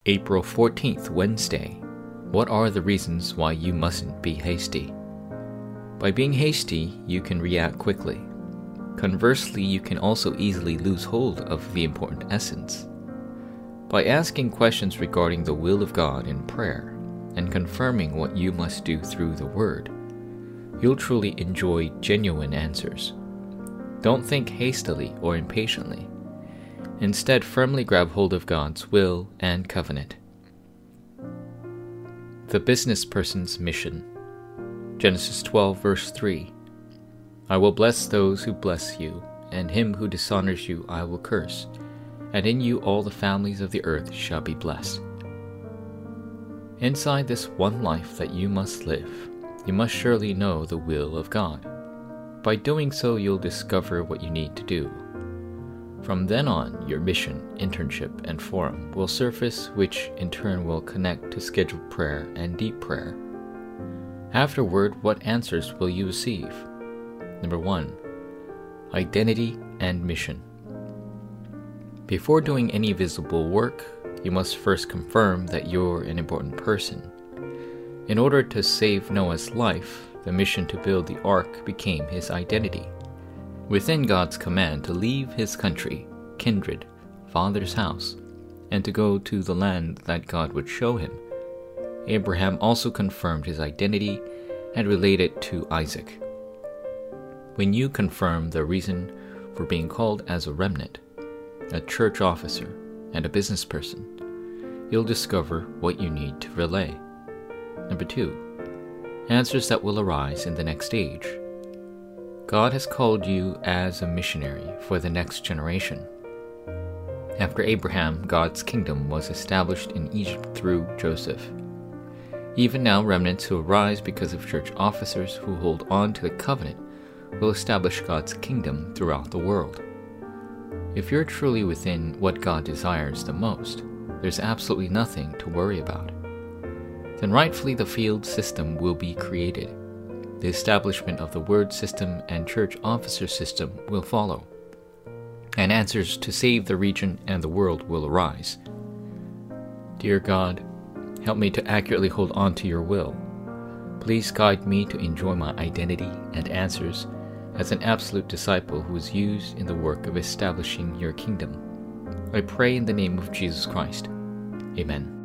April 14th, Wednesday. What are the reasons why you mustn't be hasty? By being hasty, you can react quickly. Conversely, you can also easily lose hold of the important essence. By asking questions regarding the will of God in prayer and confirming what you must do through the Word, you'll truly enjoy genuine answers. Don't think hastily or impatiently. Instead, firmly grab hold of God's will and covenant. The business person's mission. Genesis 12, verse 3. I will bless those who bless you, and him who dishonors you I will curse, and in you all the families of the earth shall be blessed. Inside this one life that you must live, you must surely know the will of God. By doing so, you'll discover what you need to do. From then on, your mission, internship, and forum will surface, which in turn will connect to scheduled prayer and deep prayer. Afterward, what answers will you receive? Number 1. Identity and mission. Before doing any visible work, you must first confirm that you're an important person. In order to save Noah's life, the mission to build the ark became his identity. Within God's command to leave his country, kindred, father's house, and to go to the land that God would show him, Abraham also confirmed his identity and related it to Isaac. When you confirm the reason for being called as a remnant, a church officer, and a business person, you'll discover what you need to relay. Number 2. Answers that will arise in the next age. God has called you as a missionary for the next generation. After Abraham, God's kingdom was established in Egypt through Joseph. Even now, remnants who arise because of church officers who hold on to the covenant will establish God's kingdom throughout the world. If you're truly within what God desires the most, there's absolutely nothing to worry about. Then rightfully the field system will be created. The establishment of the word system and church officer system will follow, and answers to save the region and the world will arise. Dear God, help me to accurately hold on to your will. Please guide me to enjoy my identity and answers as an absolute disciple who is used in the work of establishing your kingdom. I pray in the name of Jesus Christ. Amen.